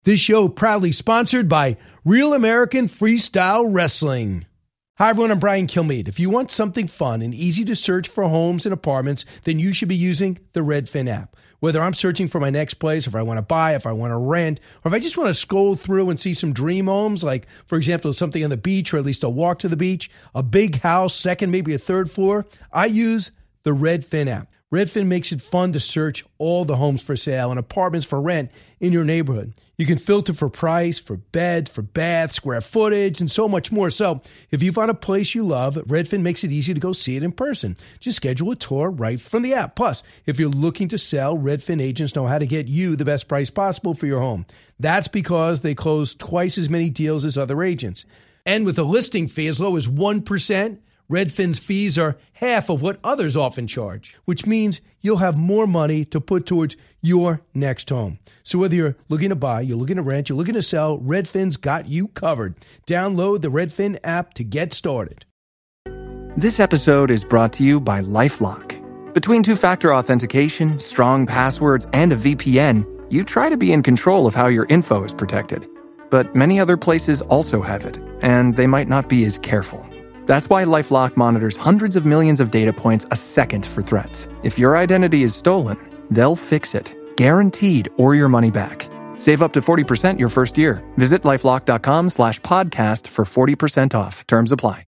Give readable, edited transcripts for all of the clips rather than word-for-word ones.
This show proudly sponsored by Real American Freestyle Wrestling. Hi everyone, I'm Brian Kilmeade. If you want something fun and easy to search for homes and apartments, then you should be using the Redfin app. Whether I'm searching for my next place, if I want to buy, if I want to rent, or if I just want to scroll through and see some dream homes, like, for example, something on the beach or at least a walk to the beach, a big house, second, maybe a third floor, I use the Redfin app. Redfin makes it fun to search all the homes for sale and apartments for rent in your neighborhood. You can filter for price, for beds, for baths, square footage, and so much more. So if you find a place you love, Redfin makes it easy to go see it in person. Just schedule a tour right from the app. Plus, if you're looking to sell, Redfin agents know how to get you the best price possible for your home. That's because they close twice as many deals as other agents. And with a listing fee as low as 1%, Redfin's fees are half of what others often charge, which means you'll have more money to put towards your next home. So whether you're looking to buy, you're looking to rent, you're looking to sell, Redfin's got you covered. Download the Redfin app to get started. This episode is brought to you by LifeLock. Between two-factor authentication, strong passwords, and a VPN, you try to be in control of how your info is protected. But many other places also have it, and they might not be as careful. That's why LifeLock monitors hundreds of millions of data points a second for threats. If your identity is stolen, they'll fix it, guaranteed, or your money back. Save up to 40% your first year. Visit LifeLock.com/podcast for 40% off. Terms apply.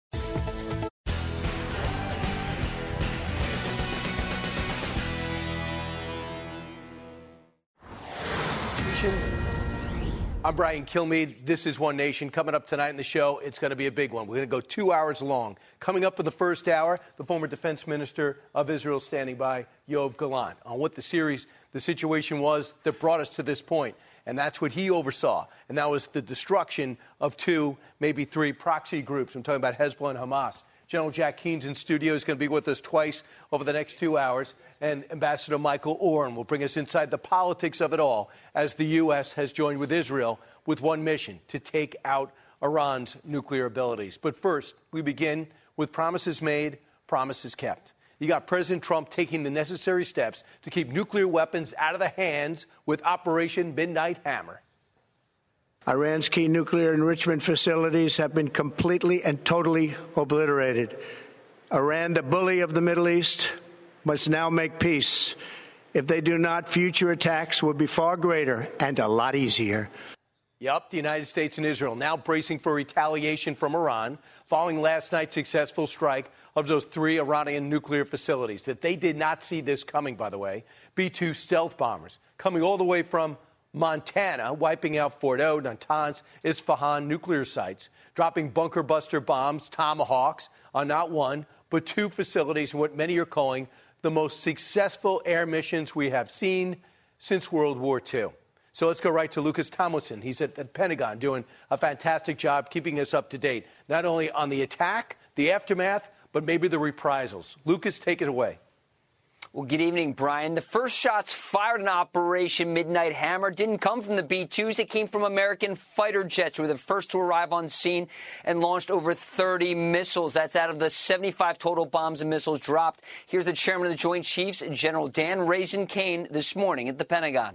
I'm Brian Kilmeade. This is One Nation. Coming up tonight in the show, it's going to be a big one. We're going to go 2 hours long. Coming up in the first hour, the former defense minister of Israel standing by, Yoav Gallant, on what the situation was that brought us to this point. And that's what he oversaw. And that was the destruction of 2, maybe 3 proxy groups. I'm talking about Hezbollah and Hamas. General Jack Keen's in studio. He's going to be with us twice over the next 2 hours. And Ambassador Michael Oren will bring us inside the politics of it all as the U.S. has joined with Israel with one mission, to take out Iran's nuclear abilities. But first, we begin with promises made, promises kept. You got President Trump taking the necessary steps to keep nuclear weapons out of the hands with Operation Midnight Hammer. Iran's key nuclear enrichment facilities have been completely and totally obliterated. Iran, the bully of the Middle East, must now make peace. If they do not, future attacks will be far greater and a lot easier. Yep, the United States and Israel now bracing for retaliation from Iran following last night's successful strike of those 3 Iranian nuclear facilities. That they did not see this coming, by the way. B-2 stealth bombers coming all the way from Montana, wiping out Fordo, Natanz, Isfahan nuclear sites, dropping bunker buster bombs, Tomahawks, on not 1, but 2 facilities in what many are calling the most successful air missions we have seen since World War II. So let's go right to Lucas Tomlinson. He's at the Pentagon doing a fantastic job keeping us up to date, not only on the attack, the aftermath, but maybe the reprisals. Lucas, take it away. Well, good evening, Brian. The first shots fired in Operation Midnight Hammer didn't come from the B-2s. It came from American fighter jets, who were the first to arrive on scene and launched over 30 missiles. That's out of the 75 total bombs and missiles dropped. Here's the chairman of the Joint Chiefs, General Dan Raisin Kane, this morning at the Pentagon.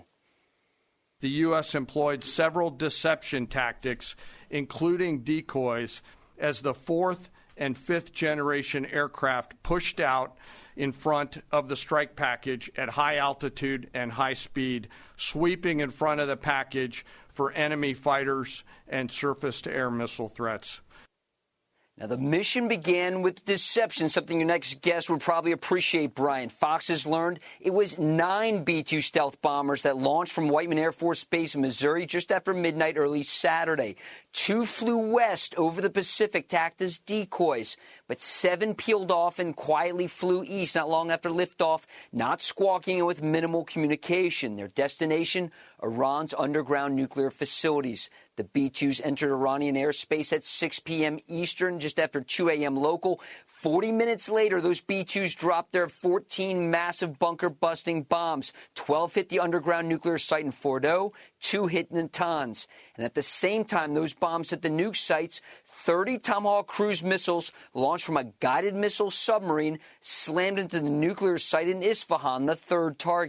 The U.S. employed several deception tactics, including decoys, as the 4th and 5th generation aircraft pushed out in front of the strike package at high altitude and high speed, sweeping in front of the package for enemy fighters and surface-to-air missile threats. Now, the mission began with deception, something your next guest would probably appreciate, Brian. Fox has learned it was 9 B-2 stealth bombers that launched from Whiteman Air Force Base in Missouri just after midnight early Saturday. 2 flew west over the Pacific to act as decoys, but 7 peeled off and quietly flew east not long after liftoff, not squawking and with minimal communication. Their destination, Iran's underground nuclear facilities. The B-2s entered Iranian airspace at 6 p.m. Eastern, just after 2 a.m. local. 40 minutes later, those B-2s dropped their 14 massive bunker-busting bombs. 12 hit the underground nuclear site in Fordo, 2 hit Natanz. And at the same time those bombs hit the nuke sites, 30 Tomahawk cruise missiles launched from a guided missile submarine slammed into the nuclear site in Isfahan, the 3rd target.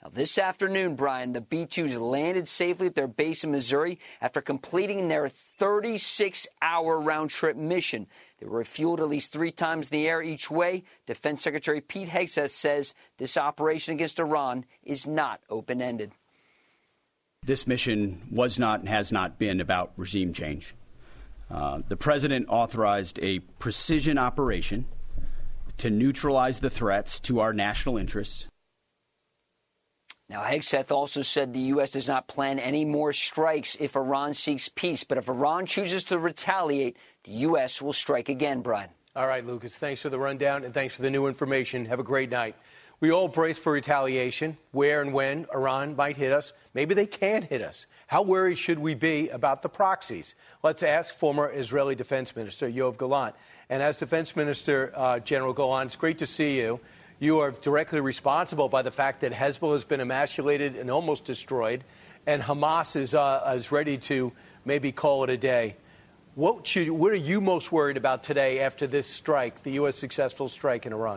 Now, this afternoon, Brian, the B-2s landed safely at their base in Missouri after completing their 36-hour round-trip mission. They were refueled at least 3 times in the air each way. Defense Secretary Pete Hegseth says this operation against Iran is not open-ended. This mission was not and has not been about regime change. The president authorized a precision operation to neutralize the threats to our national interests. Now, Hegseth also said the U.S. does not plan any more strikes if Iran seeks peace. But if Iran chooses to retaliate, the U.S. will strike again, Brian. All right, Lucas, thanks for the rundown and thanks for the new information. Have a great night. We all brace for retaliation, where and when Iran might hit us. Maybe they can hit us. How worried should we be about the proxies? Let's ask former Israeli Defense Minister Yoav Gallant. And as Defense Minister, General Gallant, it's great to see you. You are directly responsible by the fact that Hezbollah has been emasculated and almost destroyed, and Hamas is ready to maybe call it a day. What are you most worried about today after this strike, the U.S. successful strike in Iran?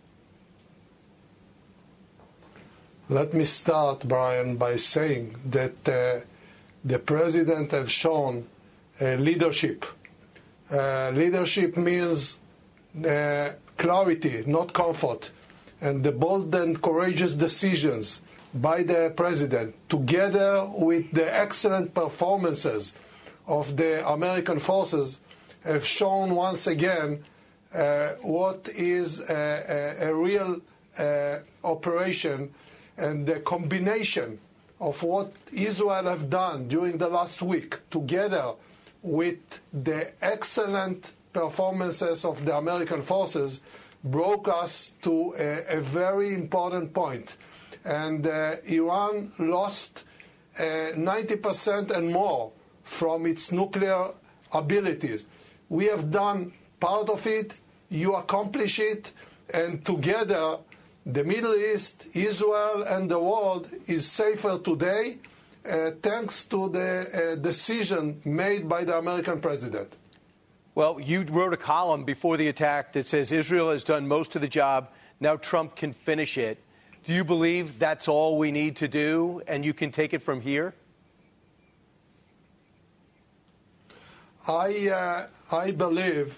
Let me start, Brian, by saying that the president has shown leadership. Leadership means clarity, not comfort. And the bold and courageous decisions by the president, together with the excellent performances of the American forces, have shown once again what is a real operation, and the combination of what Israel have done during the last week, together with the excellent performances of the American forces, brought us to a very important point. And Iran lost 90% and more from its nuclear abilities. We have done part of it, you accomplish it, and together the Middle East, Israel, and the world is safer today thanks to the decision made by the American president. Well, you wrote a column before the attack that says Israel has done most of the job. Now Trump can finish it. Do you believe that's all we need to do and you can take it from here? I believe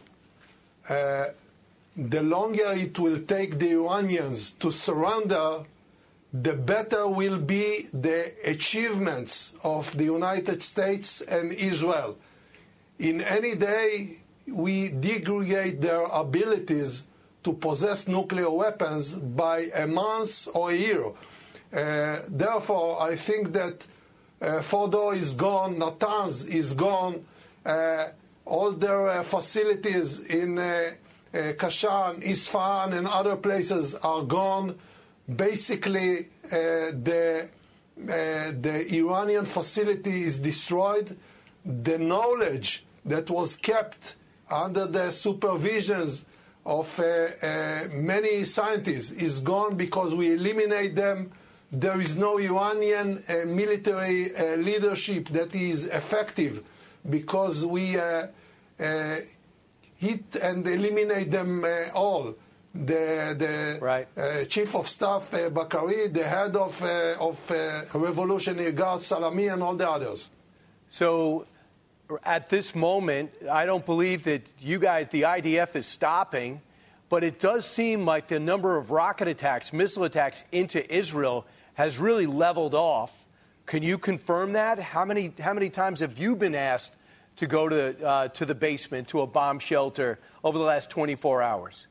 the longer it will take the Iranians to surrender, the better will be the achievements of the United States and Israel. In any day, we degrade their abilities to possess nuclear weapons by a month or a year. Therefore, I think that Fordo is gone, Natanz is gone, all their facilities in Kashan, Isfahan, and other places are gone. Basically, the Iranian facility is destroyed. The knowledge that was kept under the supervisions of many scientists is gone because we eliminate them. There is no Iranian military leadership that is effective because we hit and eliminate them all. The Chief of Staff Bakari, the head of Revolutionary Guard Salami, and all the others. So at this moment, I don't believe that you guys, the IDF, is stopping, but it does seem like the number of rocket attacks, missile attacks into Israel has really leveled off. Can you confirm that? How many times have you been asked to go to the basement, to a bomb shelter over the last 24 hours?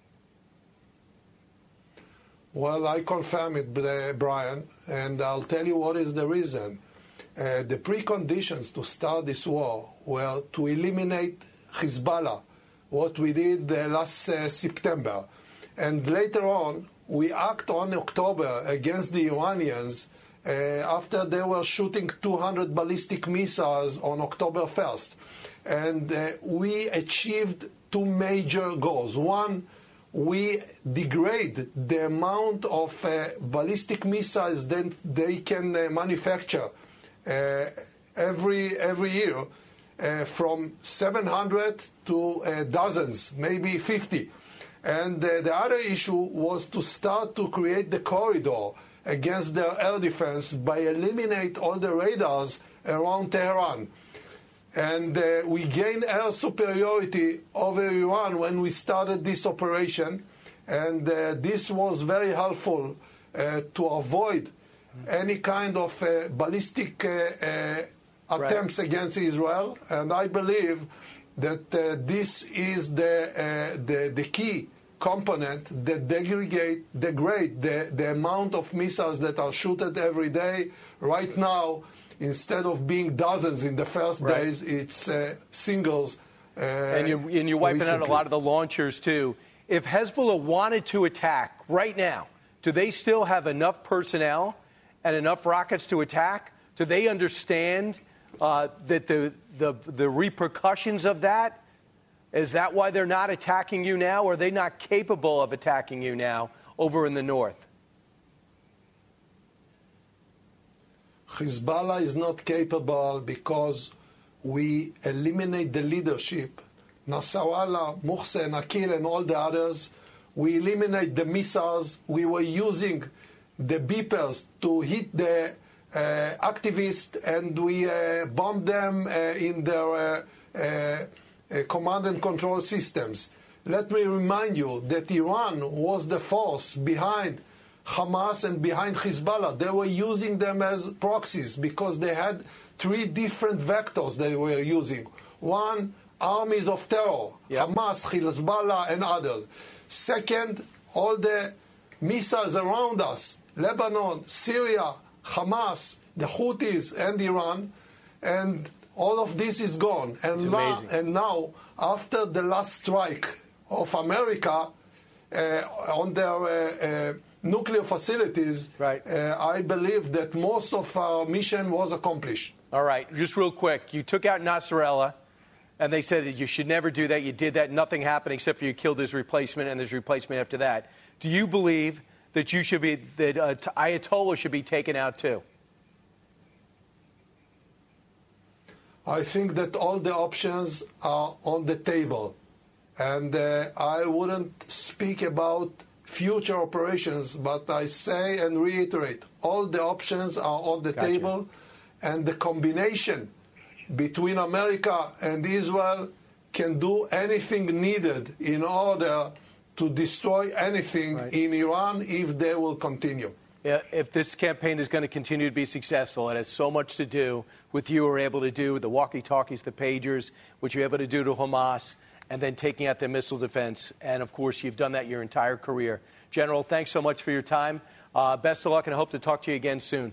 Well, I confirm it, Brian, and I'll tell you what is the reason. The preconditions to start this war were to eliminate Hezbollah, what we did last September. And later on, we act on October against the Iranians after they were shooting 200 ballistic missiles on October 1st. And we achieved 2 major goals. One, we degrade the amount of ballistic missiles that they can manufacture every year from 700 to dozens, maybe 50. And the other issue was to start to create the corridor against their air defense by eliminate all the radars around Tehran. And we gained air superiority over Iran when we started this operation. And this was very helpful to avoid any kind of ballistic attempts against Israel. And I believe that this is the key component that degrade the amount of missiles that are shooted every day. Right now, instead of being dozens in the first days, it's singles. And you're wiping out a lot of the launchers, too. If Hezbollah wanted to attack right now, do they still have enough personnel and enough rockets to attack? Do they understand that the repercussions of that? Is that why they're not attacking you now? Or are they not capable of attacking you now over in the north? Hezbollah is not capable because we eliminate the leadership. Nasrallah, Mohsen, Akil, and all the others. We eliminate the missiles. We were using the beepers to hit the activists, and we bombed them in their command and control systems. Let me remind you that Iran was the force behind Hamas and behind Hezbollah. They were using them as proxies because they had three different vectors they were using. One, armies of terror, Hamas, Hezbollah, and others. Second, all the missiles around us, Lebanon, Syria, Hamas, the Houthis, and Iran, and all of this is gone. And now, after the last strike of America on their nuclear facilities, I believe that most of our mission was accomplished. All right, just real quick, you took out Nasrallah, and they said that you should never do that. You did that, nothing happened except for you killed his replacement, and his replacement after that. Do you believe that Ayatollah should be taken out too? I think that all the options are on the table, and I wouldn't speak about future operations, but I say and reiterate, all the options are on the table, and the combination between America and Israel can do anything needed in order to destroy anything in Iran if they will continue. Yeah, if this campaign is going to continue to be successful, it has so much to do with you were able to do, the walkie-talkies, the pagers, what you're able to do to Hamas, and then taking out their missile defense. And, of course, you've done that your entire career. General, thanks so much for your time. Best of luck, and I hope to talk to you again soon.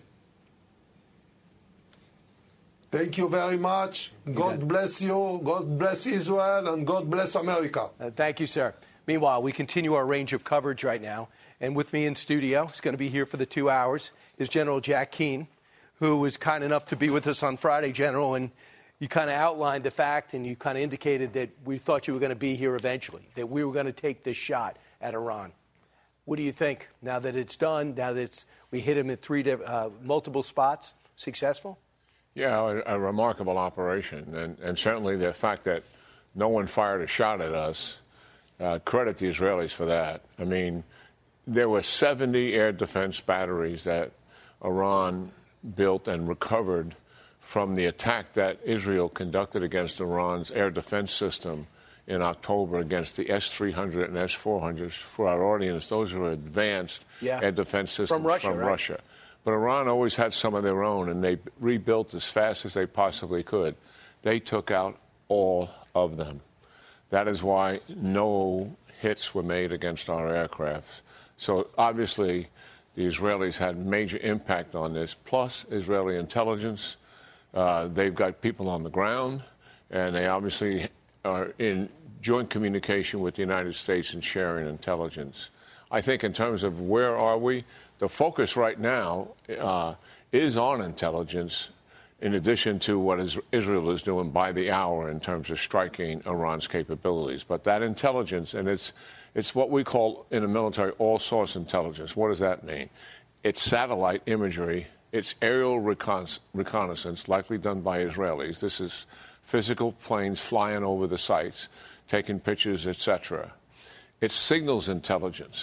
Thank you very much. God bless you. God bless Israel, and God bless America. Thank you, sir. Meanwhile, we continue our range of coverage right now. And with me in studio, he's going to be here for the 2 hours, is General Jack Keane, who was kind enough to be with us on Friday, General. And you kind of outlined the fact, and you kind of indicated that we thought you were going to be here eventually, that we were going to take this shot at Iran. What do you think now that it's done, now that we hit him at multiple spots, successful? Yeah, a remarkable operation. And certainly the fact that no one fired a shot at us, credit the Israelis for that. I mean, there were 70 air defense batteries that Iran built and recovered from the attack that Israel conducted against Iran's air defense system in October against the S-300 and S-400s. For our audience, those are advanced air defense systems from Russia. But Iran always had some of their own, and they rebuilt as fast as they possibly could. They took out all of them. That is why no hits were made against our aircraft. So obviously, the Israelis had major impact on this, plus Israeli intelligence. They've got people on the ground, and they obviously are in joint communication with the United States and sharing intelligence. I think in terms of where are we, the focus right now is on intelligence, in addition to what Israel is doing by the hour in terms of striking Iran's capabilities. But that intelligence, and it's what we call in the military all-source intelligence. What does that mean? It's satellite imagery. It's aerial reconnaissance, likely done by Israelis. This is physical planes flying over the sites, taking pictures, etc. It's signals intelligence.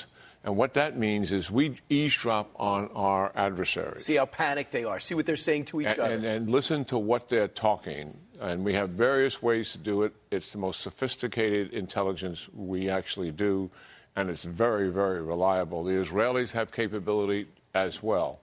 And what that means is we eavesdrop on our adversaries. See how panicked they are. See what they're saying to each other. And listen to what they're talking. And we have various ways to do it. It's the most sophisticated intelligence we actually do, and it's very, very reliable. The Israelis have capability as well.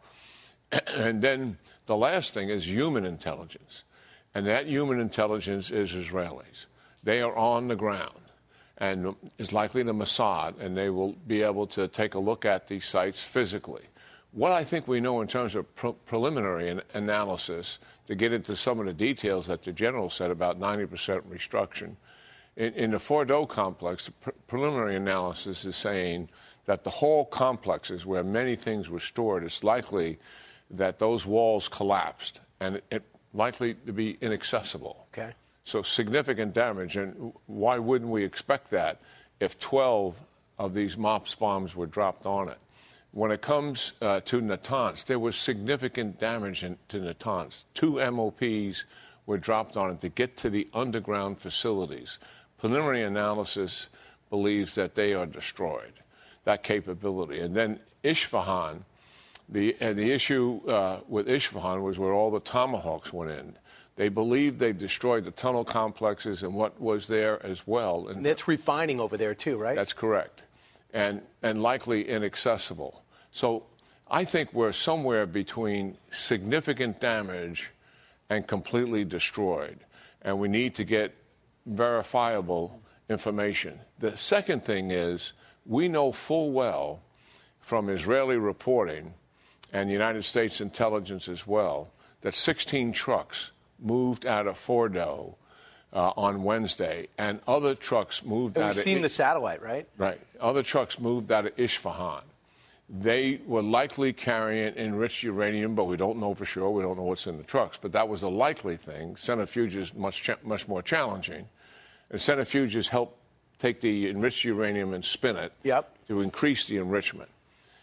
And then the last thing is human intelligence. And that human intelligence is Israelis. They are on the ground. And it's likely the Mossad, and they will be able to take a look at these sites physically. What I think we know in terms of preliminary analysis, to get into some of the details that the general said about 90% restructuring, in the Fordo complex, the preliminary analysis is saying that the whole complexes where many things were stored, it's likely that those walls collapsed, and it likely to be inaccessible. Okay. So significant damage, and why wouldn't we expect that if 12 of these MOPS bombs were dropped on it? When it comes to Natanz, there was significant damage to Natanz. 2 MOPs were dropped on it to get to the underground facilities. Preliminary analysis believes that they are destroyed, that capability. And then Isfahan, the issue with Isfahan was where all the Tomahawks went in. They believe they destroyed the tunnel complexes and what was there as well. And that's refining over there too, right? That's correct. And likely inaccessible. So I think we're somewhere between significant damage and completely destroyed. And we need to get verifiable information. The second thing is we know full well from Israeli reporting and the United States intelligence as well that 16 trucks moved out of Fordo on Wednesday, and other trucks moved out of... We've seen the satellite, right? Right. Other trucks moved out of Isfahan. They were likely carrying enriched uranium, but we don't know for sure. We don't know what's in the trucks. But that was a likely thing. Centrifuge is much more challenging. And centrifuges help take the enriched uranium and spin it to increase the enrichment.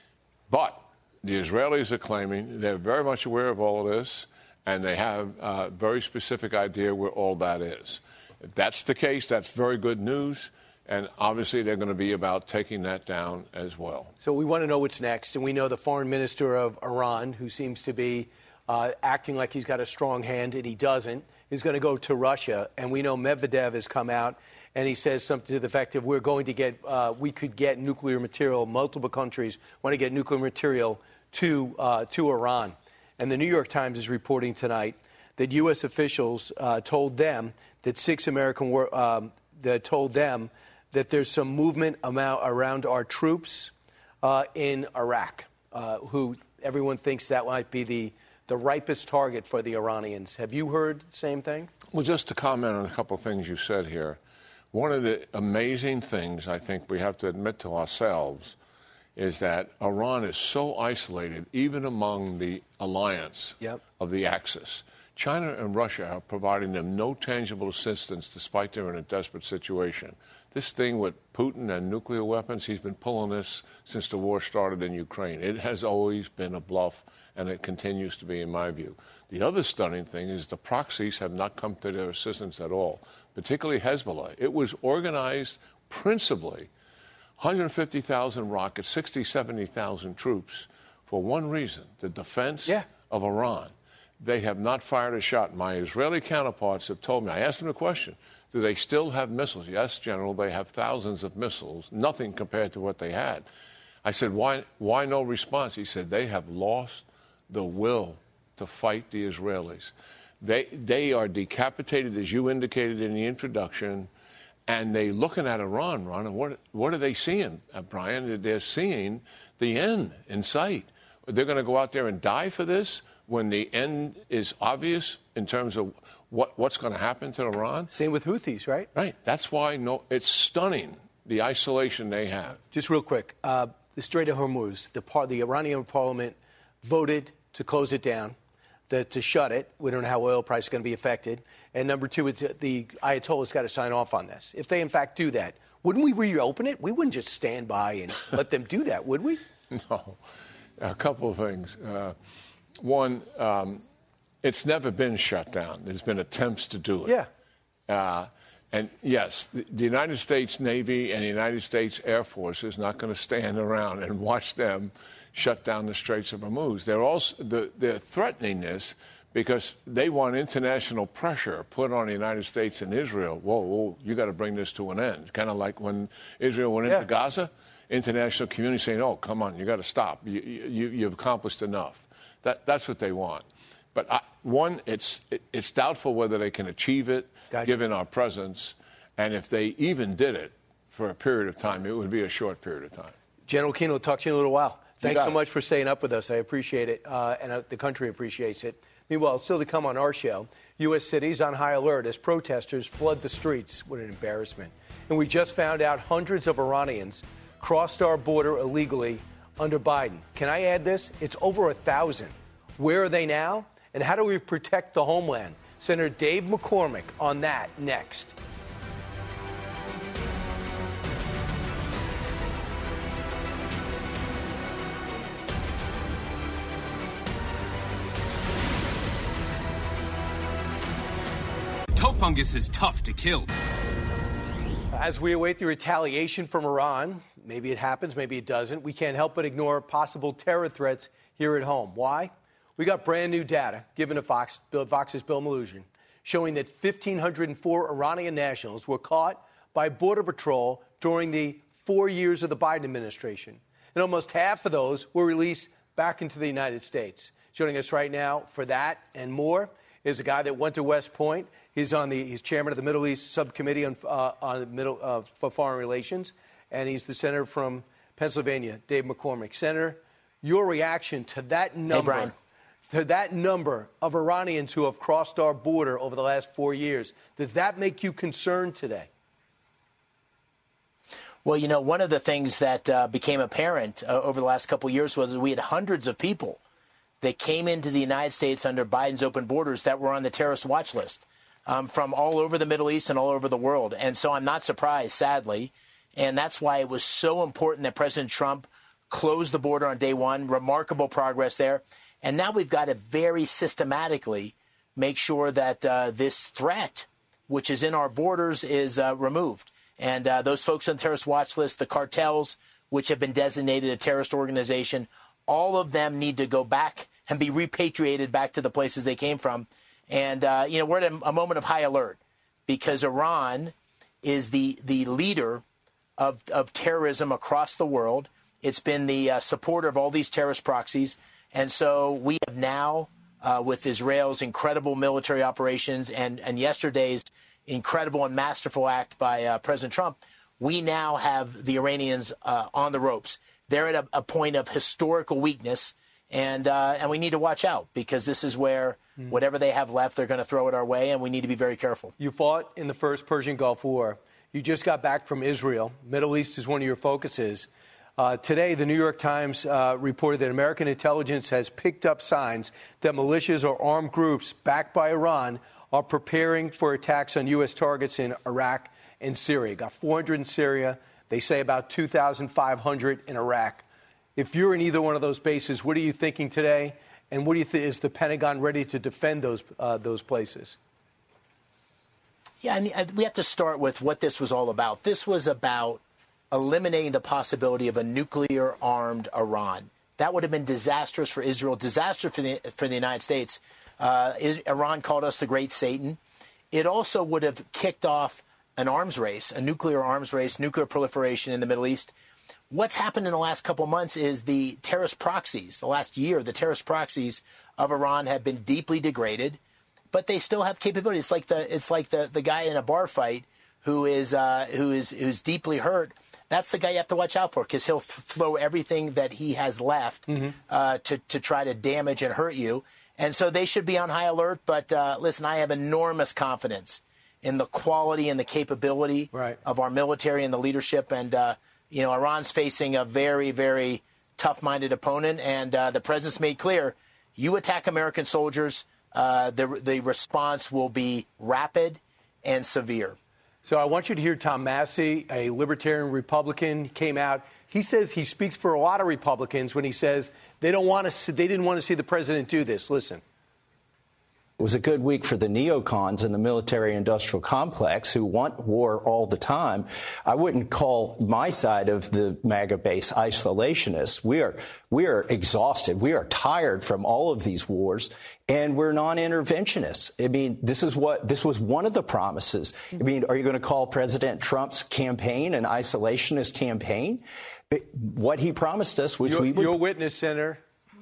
But the Israelis are claiming they're very much aware of all of this, and they have a very specific idea where all that is. If that's the case, that's very good news, and obviously they're going to be about taking that down as well. So we want to know what's next, and we know the foreign minister of Iran, who seems to be acting like he's got a strong hand, and he doesn't, is going to go to Russia, and we know Medvedev has come out, and he says something to the effect of we could get nuclear material, multiple countries want to get nuclear material to Iran. And the New York Times is reporting tonight that U.S. officials told them that 6 American told them that there's some movement around our troops in Iraq, who everyone thinks that might be the ripest target for the Iranians. Have you heard the same thing? Well, just to comment on a couple of things you said here, one of the amazing things I think we have to admit to ourselves is that Iran is so isolated, even among the alliance of the Axis. China and Russia are providing them no tangible assistance despite they're in a desperate situation. This thing with Putin and nuclear weapons, he's been pulling this since the war started in Ukraine. It has always been a bluff, and it continues to be, in my view. The other stunning thing is the proxies have not come to their assistance at all, particularly Hezbollah. It was organized principally 150,000 rockets, 60,000, 70,000 troops for one reason, the defense of Iran. They have not fired a shot. My Israeli counterparts have told me, I asked them a question, do they still have missiles? Yes, General, they have thousands of missiles, nothing compared to what they had. I said, why no response? He said, they have lost the will to fight the Israelis. They are decapitated, as you indicated in the introduction, and they're looking at Iran, Ron, and what are they seeing, Brian? They're seeing the end in sight. They're going to go out there and die for this when the end is obvious in terms of what's going to happen to Iran? Same with Houthis, right? Right. That's why it's stunning, the isolation they have. Just real quick, the Strait of Hormuz, the Iranian parliament voted to close it down, to shut it. We don't know how oil price is going to be affected. And number two, it's the Ayatollah's got to sign off on this. If they, in fact, do that, wouldn't we reopen it? We wouldn't just stand by and let them do that, would we? No. A couple of things. One, it's never been shut down. There's been attempts to do it. Yeah. And yes, the United States Navy and the United States Air Force is not going to stand around and watch them shut down the Straits of Hormuz. They're threatening this because they want international pressure put on the United States and Israel. Whoa, you got to bring this to an end. Kind of like when Israel went into Gaza, international community saying, "Oh, come on, you got to stop. You've accomplished enough." That's what they want. But it's doubtful whether they can achieve it, given our presence. And if they even did it for a period of time, it would be a short period of time. General Keane, we'll talk to you in a little while. Thanks so much for staying up with us. I appreciate it, and the country appreciates it. Meanwhile, still to come on our show, U.S. cities on high alert as protesters flood the streets. What an embarrassment. And we just found out hundreds of Iranians crossed our border illegally under Biden. Can I add this? It's over 1,000. Where are they now? And how do we protect the homeland? Senator Dave McCormick on that next. Toe fungus is tough to kill. As we await the retaliation from Iran, maybe it happens, maybe it doesn't, we can't help but ignore possible terror threats here at home. Why? We got brand new data given to Fox's Bill Melugin showing that 1,504 Iranian nationals were caught by Border Patrol during the 4 years of the Biden administration. And almost half of those were released back into the United States. Joining us right now for that and more is a guy that went to West Point. He's chairman of the Middle East Subcommittee for Foreign Relations, and he's the senator from Pennsylvania, Dave McCormick. Senator, your reaction to that number, of Iranians who have crossed our border over the last 4 years, does that make you concerned today? Well, you know, one of the things that became apparent over the last couple of years was we had hundreds of people that came into the United States under Biden's open borders that were on the terrorist watch list from all over the Middle East and all over the world. And so I'm not surprised, sadly. And that's why it was so important that President Trump closed the border on day one. Remarkable progress there. And now we've got to very systematically make sure that this threat, which is in our borders, is removed. And those folks on the terrorist watch list, the cartels, which have been designated a terrorist organization, all of them need to go back and be repatriated back to the places they came from. And, we're at a moment of high alert because Iran is the leader of terrorism across the world. It's been the supporter of all these terrorist proxies. And so we have now, with Israel's incredible military operations and yesterday's incredible and masterful act by President Trump, we now have the Iranians on the ropes. They're at a point of historical weakness, and we need to watch out because this is where whatever they have left, they're going to throw it our way, and we need to be very careful. You fought in the first Persian Gulf War. You just got back from Israel. Middle East is one of your focuses. Today, the New York Times reported that American intelligence has picked up signs that militias or armed groups backed by Iran are preparing for attacks on U.S. targets in Iraq and Syria. Got 400 in Syria. They say about 2,500 in Iraq. If you're in either one of those bases, what are you thinking today? And what do you think, is the Pentagon ready to defend those places? Yeah, and we have to start with what this was all about. This was about eliminating the possibility of a nuclear-armed Iran. That would have been disastrous for Israel, disastrous for the United States. Iran called us the Great Satan. It also would have kicked off an arms race, a nuclear arms race, nuclear proliferation in the Middle East. What's happened in the last couple of months is the terrorist proxies, the last year, the terrorist proxies of Iran have been deeply degraded, but they still have capability. It's like the guy in a bar fight who's deeply hurt. That's the guy you have to watch out for because he'll throw everything that he has left to try to damage and hurt you. And so they should be on high alert. But listen, I have enormous confidence in the quality and the capability of our military and the leadership. And, Iran's facing a very, very tough-minded opponent. And the president's made clear, you attack American soldiers, the response will be rapid and severe. So I want you to hear Tom Massie, a libertarian Republican, came out. He says he speaks for a lot of Republicans when he says they didn't want to see the president do this. Listen. It was a good week for the neocons in the military-industrial complex who want war all the time. I wouldn't call my side of the MAGA base isolationist. We are exhausted. We are tired from all of these wars, and we're non-interventionists. I mean, this was one of the promises. I mean, are you going to call President Trump's campaign an isolationist campaign? What he promised us was your witness, Senator.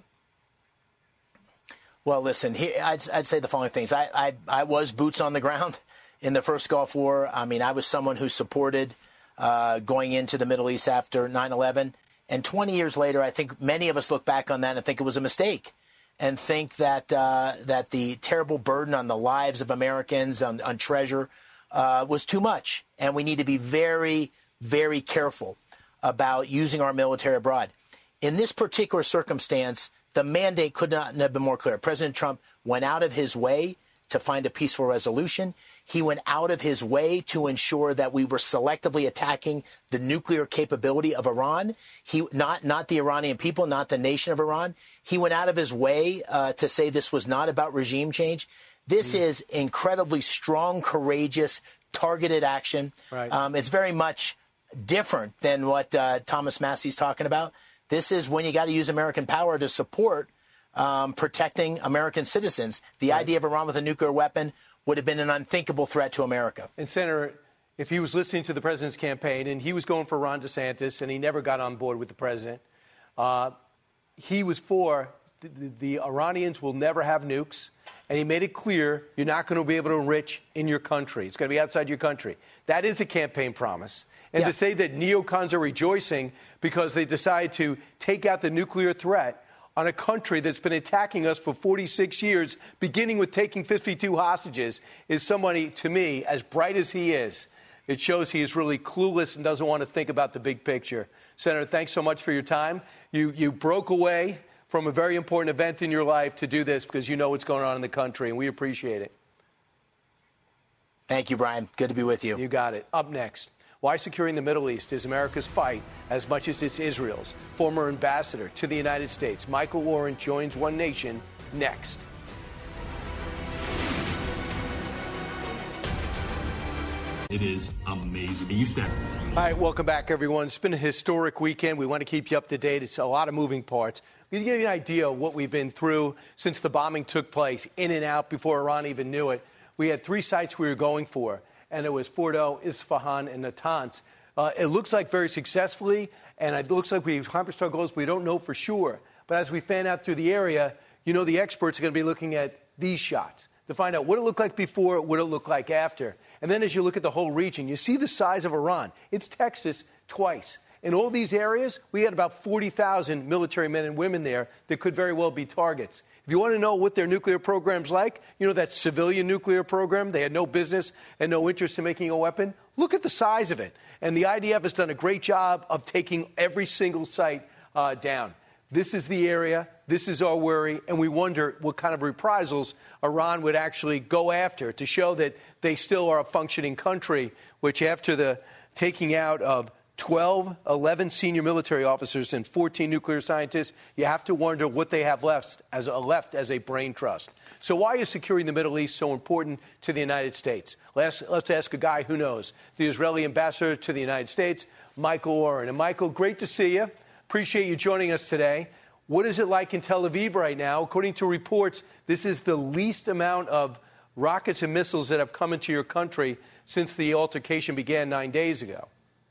Well, listen, I'd say the following things. I was boots on the ground in the first Gulf War. I mean, I was someone who supported going into the Middle East after 9/11. And 20 years later, I think many of us look back on that and think it was a mistake and think that that the terrible burden on the lives of Americans, on treasure, was too much. And we need to be very, very careful about using our military abroad. In this particular circumstance, the mandate could not have been more clear. President Trump went out of his way to find a peaceful resolution. He went out of his way to ensure that we were selectively attacking the nuclear capability of Iran. Not the Iranian people, not the nation of Iran. He went out of his way to say this was not about regime change. This is incredibly strong, courageous, targeted action. Right. It's very much different than what Thomas Massey's talking about. This is when you got to use American power to support protecting American citizens. The idea of Iran with a nuclear weapon would have been an unthinkable threat to America. And, Senator, if he was listening to the president's campaign and he was going for Ron DeSantis and he never got on board with the president, he was for the Iranians will never have nukes. And he made it clear you're not going to be able to enrich in your country. It's going to be outside your country. That is a campaign promise. And to say that neocons are rejoicing because they decide to take out the nuclear threat on a country that's been attacking us for 46 years, beginning with taking 52 hostages, is somebody, to me, as bright as he is, it shows he is really clueless and doesn't want to think about the big picture. Senator, thanks so much for your time. You broke away from a very important event in your life to do this because you know what's going on in the country, and we appreciate it. Thank you, Brian. Good to be with you. You got it. Up next. Why securing the Middle East is America's fight as much as it's Israel's. Former ambassador to the United States, Michael Oren, joins One Nation next. It is amazing. You stand. All right, welcome back, everyone. It's been a historic weekend. We want to keep you up to date. It's a lot of moving parts. We give you an idea of what we've been through since the bombing took place, in and out, before Iran even knew it. We had 3 sites we were going for, and it was Fordo, Isfahan, and Natanz. It looks like very successfully, and it looks like we've accomplished our goals. We don't know for sure. But as we fan out through the area, you know the experts are going to be looking at these shots to find out what it looked like before, what it looked like after. And then as you look at the whole region, you see the size of Iran. It's Texas twice. In all these areas, we had about 40,000 military men and women there that could very well be targets. If you want to know what their nuclear program's like, you know that civilian nuclear program, they had no business and no interest in making a weapon. Look at the size of it. And the IDF has done a great job of taking every single site down. This is the area, this is our worry, and we wonder what kind of reprisals Iran would actually go after to show that they still are a functioning country, which after the taking out of 11 senior military officers and 14 nuclear scientists, you have to wonder what they have left as a brain trust. So why is securing the Middle East so important to the United States? Let's ask a guy who knows, the Israeli ambassador to the United States, Michael Oren. And Michael, great to see you. Appreciate you joining us today. What is it like in Tel Aviv right now? According to reports, this is the least amount of rockets and missiles that have come into your country since the altercation began 9 days ago.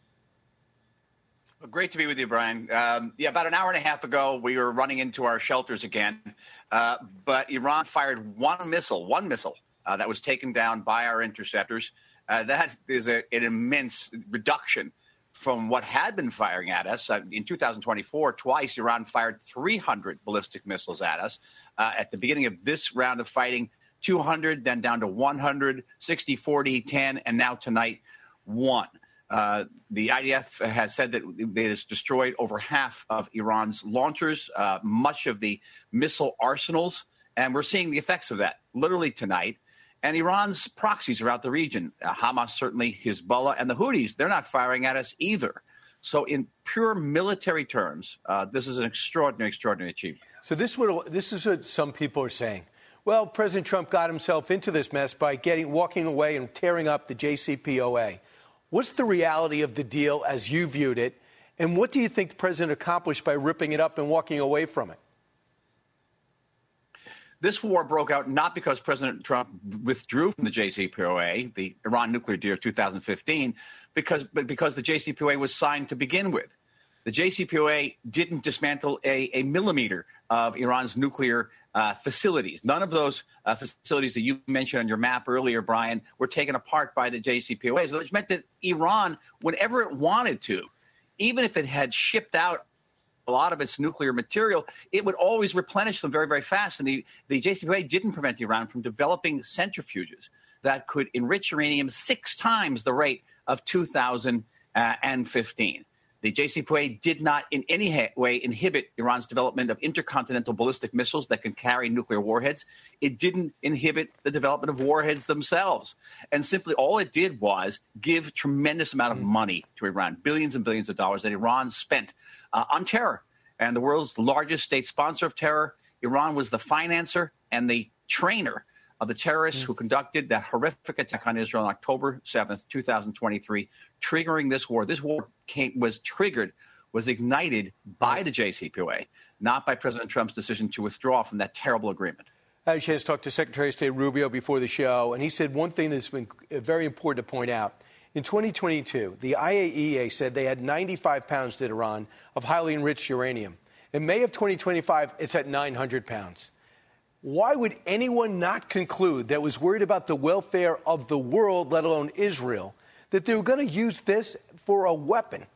Great to be with you, Brian. About an hour and a half ago, we were running into our shelters again. But Iran fired one missile that was taken down by our interceptors. That is an immense reduction from what had been firing at us. In 2024, twice Iran fired 300 ballistic missiles at us. At the beginning of this round of fighting, 200, then down to 100, 60, 40, 10, and now tonight, 1. The IDF has said that it has destroyed over half of Iran's launchers, much of the missile arsenals, and we're seeing the effects of that literally tonight. And Iran's proxies around the region, Hamas, certainly Hezbollah, and the Houthis, they're not firing at us either. So in pure military terms, this is an extraordinary achievement. So this is what some people are saying. Well, President Trump got himself into this mess by walking away and tearing up the JCPOA. What's the reality of the deal as you viewed it? And what do you think the president accomplished by ripping it up and walking away from it? This war broke out not because President Trump withdrew from the JCPOA, the Iran nuclear deal of 2015, but because the JCPOA was signed to begin with. The JCPOA didn't dismantle a millimeter of Iran's nuclear facilities. None of those facilities that you mentioned on your map earlier, Brian, were taken apart by the JCPOA, which meant that Iran, whenever it wanted to, even if it had shipped out a lot of its nuclear material, it would always replenish them very, very fast. And the JCPOA didn't prevent Iran from developing centrifuges that could enrich uranium 6 times the rate of 2015. The JCPOA did not in any way inhibit Iran's development of intercontinental ballistic missiles that can carry nuclear warheads. It didn't inhibit the development of warheads themselves. And simply all it did was give tremendous amount of money to Iran, billions and billions of dollars that Iran spent on terror. And the world's largest state sponsor of terror, Iran was the financer and the trainer of the terrorists who conducted that horrific attack on Israel on October 7th, 2023, triggering this war. This war was ignited by the JCPOA, not by President Trump's decision to withdraw from that terrible agreement. I had a chance to talk to Secretary of State Rubio before the show, and he said one thing that's been very important to point out. In 2022, the IAEA said they had 95 pounds to Iran of highly enriched uranium. In May of 2025, it's at 900 pounds. Why would anyone not conclude that was worried about the welfare of the world, let alone Israel, that they were going to use this for a weapon?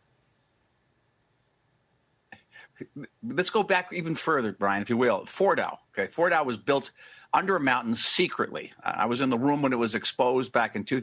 Let's go back even further, Brian, if you will. Fordow. Okay, Fordow was built under a mountain secretly. I was in the room when it was exposed back in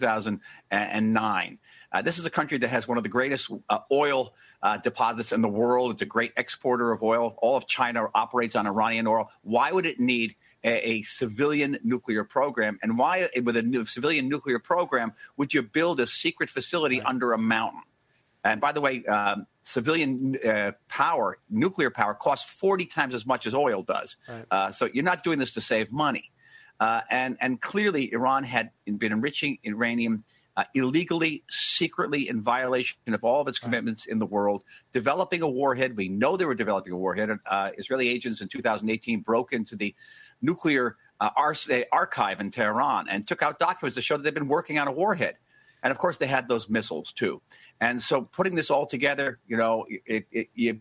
2009. This is a country that has one of the greatest oil deposits in the world. It's a great exporter of oil. All of China operates on Iranian oil. Why would it need a civilian nuclear program? And why, with a civilian nuclear program, would you build a secret facility under a mountain? And by the way, civilian power, nuclear power, costs 40 times as much as oil does. Right. So you're not doing this to save money. And clearly, Iran had been enriching uranium illegally, secretly, in violation of all of its commitments in the world, developing a warhead. We know they were developing a warhead. Israeli agents in 2018 broke into the nuclear archive in Tehran and took out documents to show that they've been working on a warhead. And, of course, they had those missiles, too. And so putting this all together, you know, it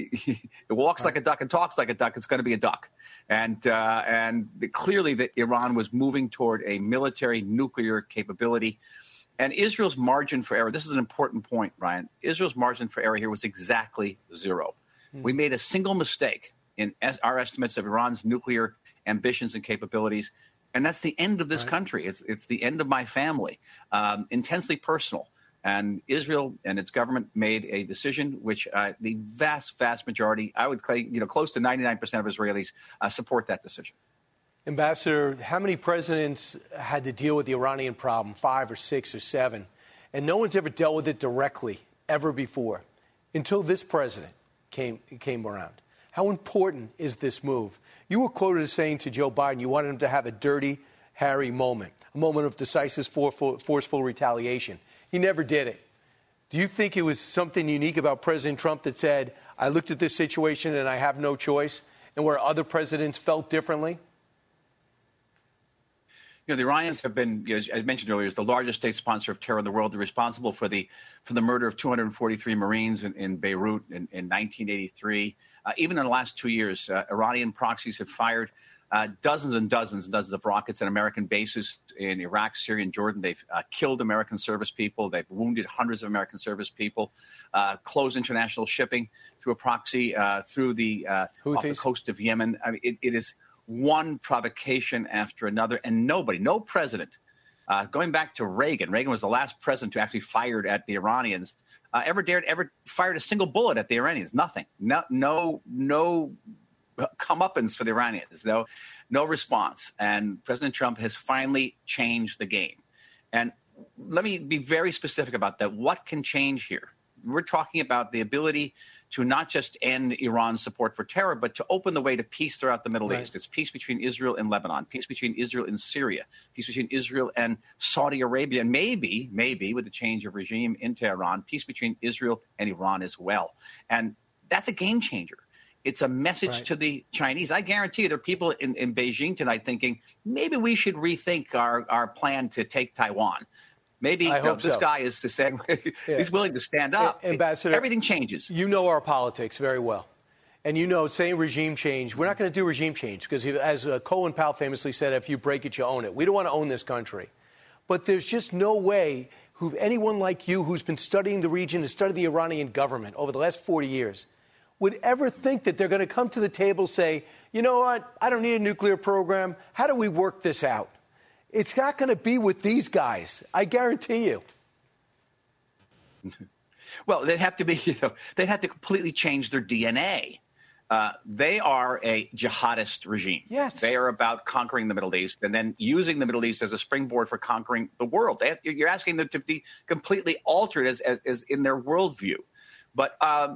walks like a duck and talks like a duck. It's going to be a duck. And clearly that Iran was moving toward a military nuclear capability. And Israel's margin for error, this is an important point, Ryan. Israel's margin for error here was exactly zero. We made a single mistake in our estimates of Iran's nuclear ambitions and capabilities. And that's the end of this country. It's the end of my family. Intensely personal. And Israel and its government made a decision which the vast, vast majority, I would claim, close to 99% of Israelis support that decision. Ambassador, how many presidents had to deal with the Iranian problem, 5 or 6 or 7? And no one's ever dealt with it directly, ever before, until this president came around. How important is this move? You were quoted as saying to Joe Biden you wanted him to have a dirty Harry moment, a moment of decisive, forceful retaliation. He never did it. Do you think it was something unique about President Trump that said, I looked at this situation and I have no choice, and where other presidents felt differently? The Iranians have been, as I mentioned earlier, is the largest state sponsor of terror in the world. They're responsible for the murder of 243 Marines in Beirut in 1983. Even in the last 2 years, Iranian proxies have fired dozens and dozens and dozens of rockets at American bases in Iraq, Syria, and Jordan. They've killed American service people. They've wounded hundreds of American service people, closed international shipping through a proxy through off the coast of Yemen. I mean, it is one provocation after another, and no president, going back to Reagan was the last president who actually fired at the Iranians, ever fired a single bullet at the Iranians. Nothing. No comeuppance for the Iranians. No response. And President Trump has finally changed the game. And let me be very specific about that. What can change here? we're talking about the ability to not just end Iran's support for terror, but to open the way to peace throughout the Middle East. It's peace between Israel and Lebanon, peace between Israel and Syria, peace between Israel and Saudi Arabia, and maybe with the change of regime in Tehran, peace between Israel and Iran as well. And that's a game changer. It's a message to the Chinese. I guarantee you there are people in Beijing tonight thinking, maybe we should rethink our plan to take Taiwan. Maybe this guy is to say he's willing to stand up. Ambassador, everything changes. You know our politics very well. And you know, saying regime change, we're not going to do regime change because, as Colin Powell famously said, if you break it, you own it. We don't want to own this country. But there's just no way anyone like you who's been studying the region and studied the Iranian government over the last 40 years would ever think that they're going to come to the table and say, you know what, I don't need a nuclear program. How do we work this out? It's not going to be with these guys. I guarantee you. Well, they'd have to completely change their DNA. They are a jihadist regime. Yes. They are about conquering the Middle East and then using the Middle East as a springboard for conquering the world. You're asking them to be completely altered as in their worldview. But,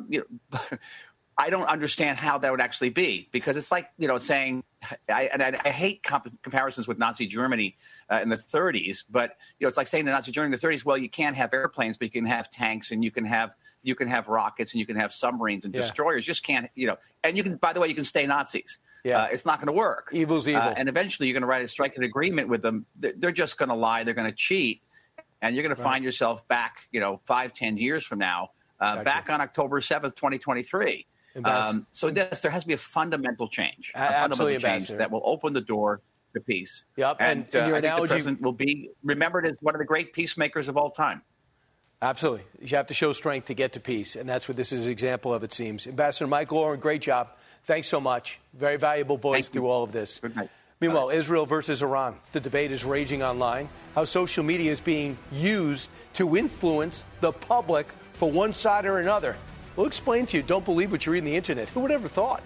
I don't understand how that would actually be, because it's like, saying, I hate comparisons with Nazi Germany in the 30s, but, it's like saying to Nazi Germany in the 30s, well, you can't have airplanes, but you can have tanks and you can have rockets and you can have submarines and destroyers. Just can't, and you can, by the way, you can stay Nazis. Yeah. It's not going to work. Evil's evil. And eventually you're going to strike an agreement with them. They're just going to lie. They're going to cheat. And you're going to find yourself back, 5-10 years from now, back on October 7th, 2023. So yes, there has to be a fundamental change, that will open the door to peace. Yep, and your I think analogy, the president will be remembered as one of the great peacemakers of all time. Absolutely. You have to show strength to get to peace, and that's what this is an example of, it seems. Ambassador Michael Oren, great job. Thanks so much. Very valuable voice through all of this. Good night. Meanwhile, Israel versus Iran. The debate is raging online. How social media is being used to influence the public for one side or another. We'll explain to you. Don't believe what you read on the internet. Who would ever thought?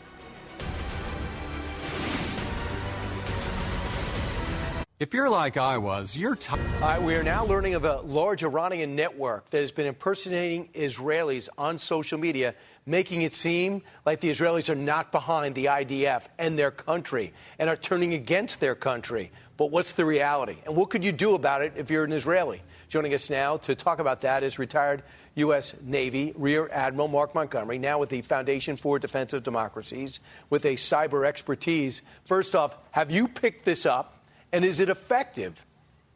If you're like I was, you're we are now learning of a large Iranian network that has been impersonating Israelis on social media, making it seem like the Israelis are not behind the IDF and their country and are turning against their country. But what's the reality? And what could you do about it if you're an Israeli? Joining us now to talk about that is retired U.S. Navy Rear Admiral Mark Montgomery, now with the Foundation for Defense of Democracies, with a cyber expertise. First off, have you picked this up, and is it effective?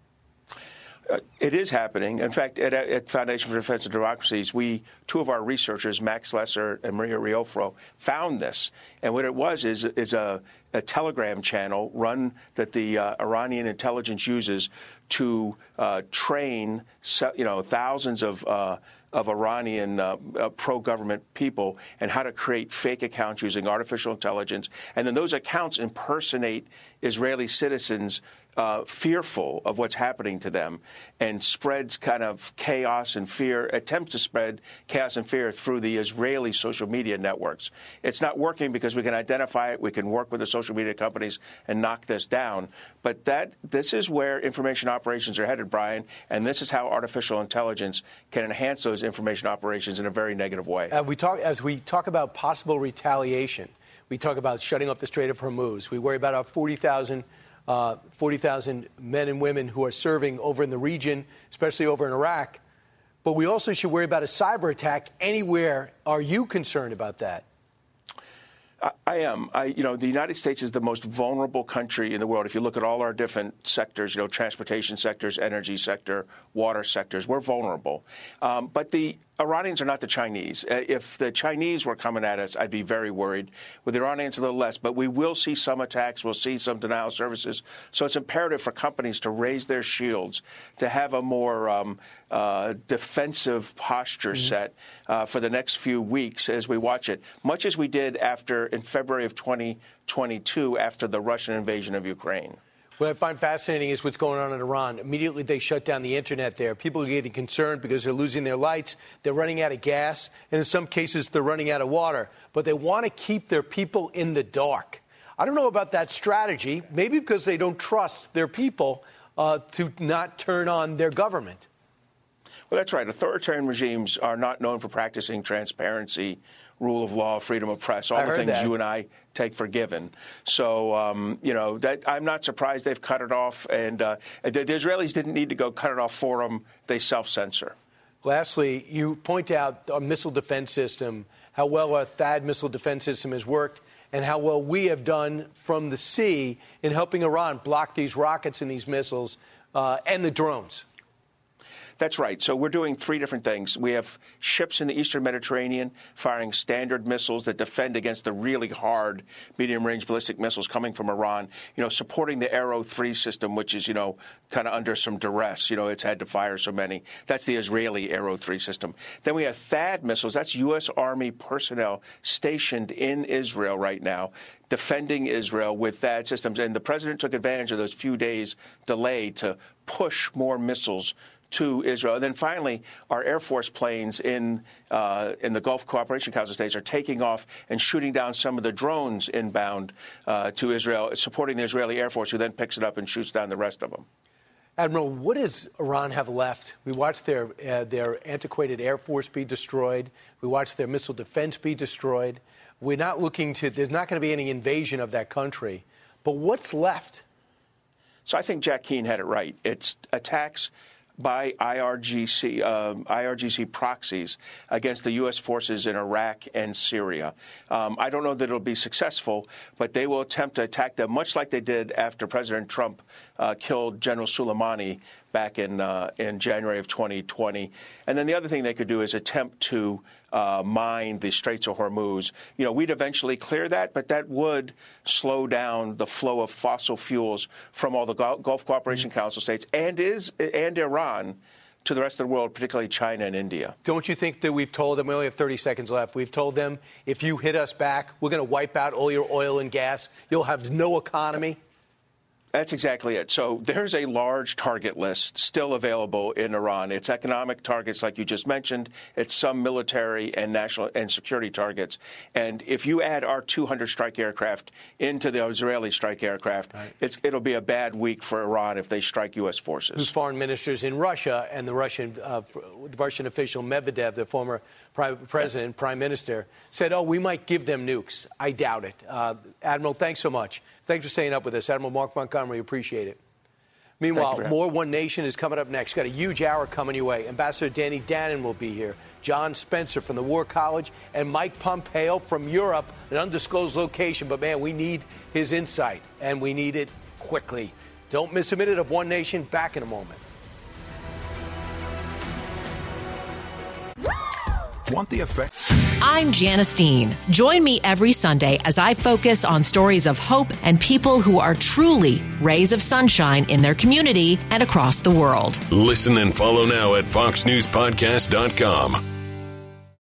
It is happening. In fact, at Foundation for Defense of Democracies, two of our researchers, Max Lesser and Maria Riofro, found this. And what it was is a Telegram channel run that the Iranian intelligence uses to train, thousands of Iranian pro-government people and how to create fake accounts using artificial intelligence. And then those accounts impersonate Israeli citizens fearful of what's happening to them, and spreads kind of chaos and fear, attempts to spread chaos and fear through the Israeli social media networks. It's not working because we can identify it. We can work with the social media companies and knock this down. But this is where information operations are headed, Brian, and this is how artificial intelligence can enhance those information operations in a very negative way. As we talk about possible retaliation, we talk about shutting off the Strait of Hormuz. We worry about our 40,000 men and women who are serving over in the region, especially over in Iraq. But we also should worry about a cyber attack anywhere. Are you concerned about that? I am. The United States is the most vulnerable country in the world. If you look at all our different sectors, transportation sectors, energy sector, water sectors, we're vulnerable. But the Iranians are not the Chinese. If the Chinese were coming at us, I'd be very worried. With the Iranians, a little less. But we will see some attacks. We'll see some denial of services. So it's imperative for companies to raise their shields, to have a more defensive posture set for the next few weeks as we watch it, much as we did in February of 2022 after the Russian invasion of Ukraine. What I find fascinating is what's going on in Iran. Immediately they shut down the internet there. People are getting concerned because they're losing their lights. They're running out of gas. And in some cases, they're running out of water. But they want to keep their people in the dark. I don't know about that strategy, maybe because they don't trust their people to not turn on their government. Well, that's right. Authoritarian regimes are not known for practicing transparency, rule of law, freedom of press, all the things you and I take for given. So, I'm not surprised they've cut it off. And the Israelis didn't need to go cut it off for them. They self-censor. Lastly, you point out our missile defense system, how well our THAAD missile defense system has worked, and how well we have done from the sea in helping Iran block these rockets and these missiles and the drones. That's right. So we're doing three different things. We have ships in the Eastern Mediterranean firing standard missiles that defend against the really hard medium-range ballistic missiles coming from Iran, supporting the Arrow 3 system, which is, kind of under some duress. It's had to fire so many. That's the Israeli Arrow 3 system. Then we have THAAD missiles. That's U.S. Army personnel stationed in Israel right now, defending Israel with THAAD systems. And the president took advantage of those few days delay to push more missiles to Israel. And then finally, our Air Force planes in the Gulf Cooperation Council states are taking off and shooting down some of the drones inbound to Israel, supporting the Israeli Air Force, who then picks it up and shoots down the rest of them. Admiral, what does Iran have left? We watched their antiquated Air Force be destroyed. We watched their missile defense be destroyed. We're not looking to – there's not going to be any invasion of that country. But what's left? So I think Jack Keane had it right. It's attacks by IRGC proxies against the U.S. forces in Iraq and Syria. I don't know that it'll be successful, but they will attempt to attack them, much like they did after President Trump killed General Soleimani back in January of 2020. And then the other thing they could do is attempt to mine the Straits of Hormuz. We'd eventually clear that, but that would slow down the flow of fossil fuels from all the Gulf Cooperation Council states and Iran to the rest of the world, particularly China and India. Don't you think that we've told them, we only have 30 seconds left, we've told them, if you hit us back, we're going to wipe out all your oil and gas, you'll have no economy? That's exactly it. So there's a large target list still available in Iran. It's economic targets, like you just mentioned. It's some military and national and security targets. And if you add our 200 strike aircraft into the Israeli strike aircraft, it'll be a bad week for Iran if they strike U.S. forces. Whose foreign ministers in Russia and the Russian official Medvedev, the former prime minister, said, we might give them nukes. I doubt it. Admiral, thanks so much. Thanks for staying up with us. Admiral Mark Montgomery, appreciate it. Meanwhile, more One Nation is coming up next. Got a huge hour coming your way. Ambassador Danny Danon will be here. John Spencer from the War College and Mike Pompeo from Europe, an undisclosed location. But, man, we need his insight, and we need it quickly. Don't miss a minute of One Nation. Back in a moment. Want the effect? I'm Janice Dean. Join me every Sunday as I focus on stories of hope and people who are truly rays of sunshine in their community and across the world. Listen and follow now at foxnewspodcast.com.